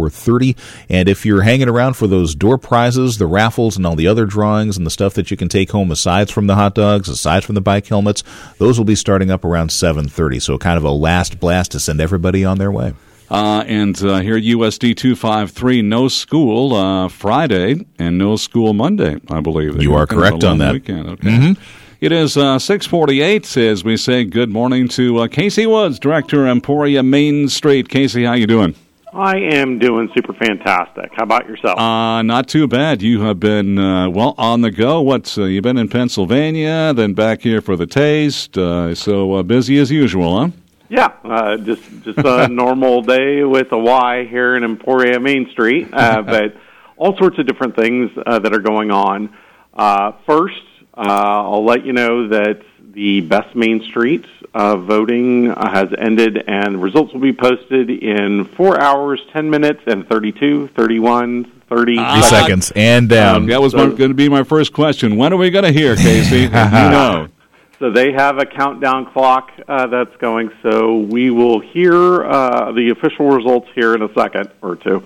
4:30. And if you're hanging around for those door prizes, the raffles, and all the other drawings and the stuff that you can take home aside from the hot dogs, aside from the bike helmets, those will be starting up around 7:30. So kind of a last blast to send everybody on their way. And here at USD 253, no school Friday and no school Monday, I believe. You are correct on that. Weekend. Okay. It is 6:48 as we say good morning to Casey Woods, Director, Emporia Main Street. Casey, how you doing? I am doing super fantastic. How about yourself? Not too bad. You have been, on the go. You've been in Pennsylvania, then back here for the taste, so busy as usual, huh? Yeah, just a normal day with a Y here in Emporia Main Street, but all sorts of different things that are going on. First, I'll let you know that the Best Main Street voting has ended, and results will be posted in 4 hours, 10 minutes, and 32, 31, 30 seconds. And down. That was going to be my first question. When are we going to hear, Casey? You know. So they have a countdown clock that's going, so we will hear the official results here in a second or two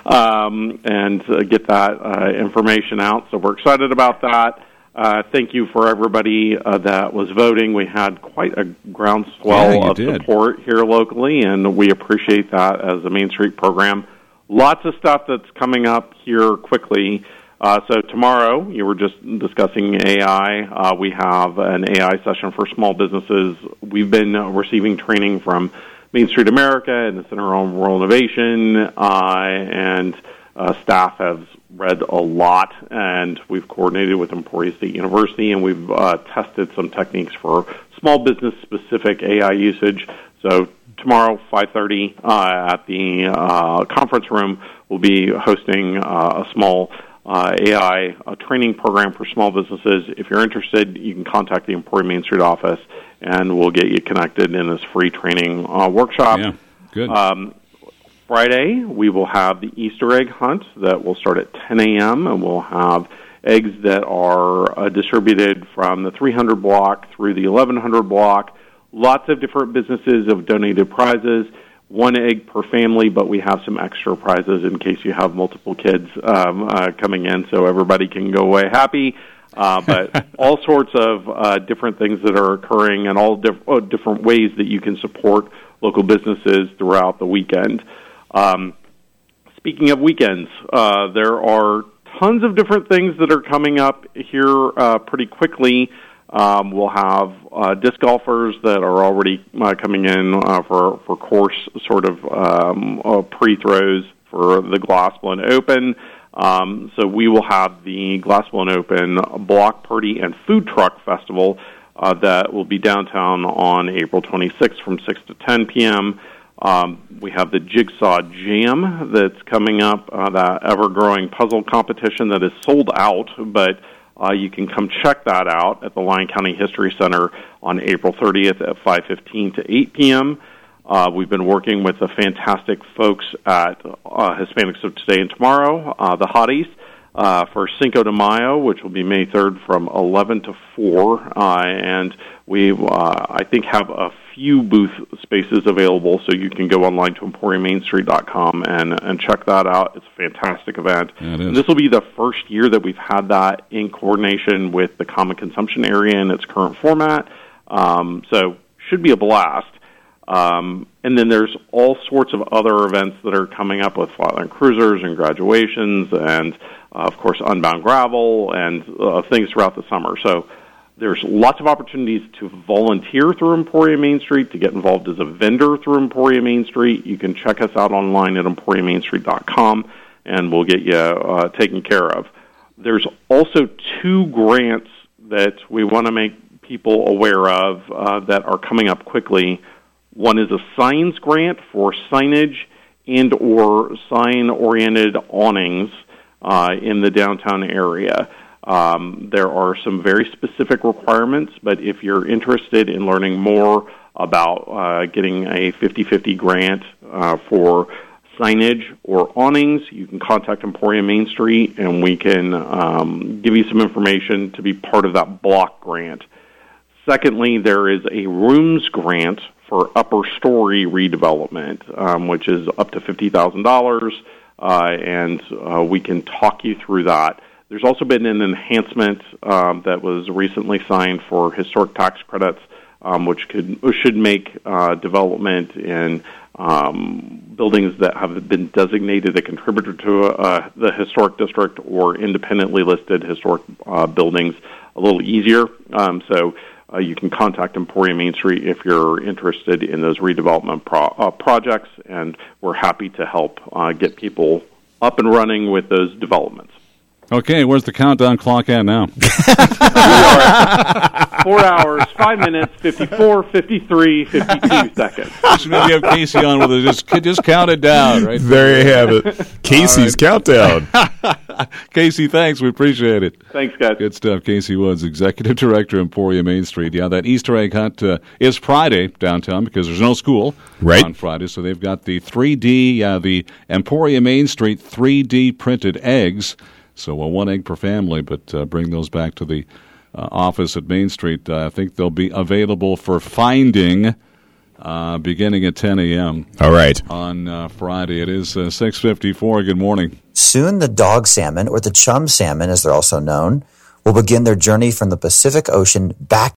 and get that information out. So we're excited about that. Thank you for everybody that was voting. We had quite a groundswell of support here locally, and we appreciate that as a Main Street program. Lots of stuff that's coming up here quickly. So tomorrow, you were just discussing AI. We have an AI session for small businesses. We've been receiving training from Main Street America and the Center on Rural Innovation, and staff has read a lot, and we've coordinated with Emporia State University, and we've tested some techniques for small business-specific AI usage. So tomorrow, 5:30, at the conference room, we'll be hosting a small AI training program for small businesses. If you're interested, you can contact the Emporia Main Street office, and we'll get you connected in this free training workshop. Yeah, good. Friday, we will have the Easter egg hunt that will start at 10 a.m., and we'll have eggs that are distributed from the 300 block through the 1100 block. Lots of different businesses have donated prizes. 1 egg per family, but we have some extra prizes in case you have multiple kids coming in, so everybody can go away happy. But all sorts of different things that are occurring, and all different ways that you can support local businesses throughout the weekend. Speaking of weekends, there are tons of different things that are coming up here pretty quickly. We'll have disc golfers that are already coming in for course sort of pre-throws for the Glassblown Open. So we will have the Glassblown Open Block Party and Food Truck Festival that will be downtown on April 26th from 6 to 10 p.m. We have the Jigsaw Jam that's coming up, that ever-growing puzzle competition that is sold out, but you can come check that out at the Lyon County History Center on April 30th at 5:15 to 8 p.m. We've been working with the fantastic folks at Hispanics of Today and Tomorrow, the Hotties, for Cinco de Mayo, which will be May 3rd from 11 to 4. And we, I think, have a few booth spaces available, so you can go online to EmporiaMainStreet.com and check that out. It's a fantastic event. Yeah, it is. And this will be the first year that we've had that in coordination with the Common Consumption Area in its current format. So should be a blast. And then there's all sorts of other events that are coming up with Flatland Cruisers and graduations and, of course, Unbound Gravel and things throughout the summer. So there's lots of opportunities to volunteer through Emporia Main Street, to get involved as a vendor through Emporia Main Street. You can check us out online at EmporiaMainStreet.com, and we'll get you taken care of. There's also 2 grants that we want to make people aware of that are coming up quickly. One is a signs grant for signage and or sign-oriented awnings in the downtown area. There are some very specific requirements, but if you're interested in learning more about getting a 50-50 grant for signage or awnings, you can contact Emporia Main Street, and we can give you some information to be part of that block grant. Secondly, there is a rooms grant for upper story redevelopment, which is up to $50,000. and we can talk you through that. There's also been an enhancement that was recently signed for historic tax credits, which should make development in buildings that have been designated a contributor to the historic district or independently listed historic buildings a little easier. So you can contact Emporia Main Street if you're interested in those redevelopment projects, and we're happy to help get people up and running with those developments. Okay, where's the countdown clock at now? We are 4 hours, 5 minutes, 54, 53, 52 seconds. Just maybe have Casey on with it. Just count it down, right? There you have it. Casey's countdown. Casey, thanks. We appreciate it. Thanks, guys. Good stuff. Casey Woods, Executive Director, Emporia Main Street. Yeah, that Easter egg hunt is Friday downtown because there's no school on Friday. So they've got the 3D, the Emporia Main Street 3D printed eggs. So one egg per family, but bring those back to the office at Main Street. I think they'll be available for finding beginning at 10 a.m. All right. On Friday. It is 6:54. Good morning. Soon the dog salmon, or the chum salmon as they're also known, will begin their journey from the Pacific Ocean back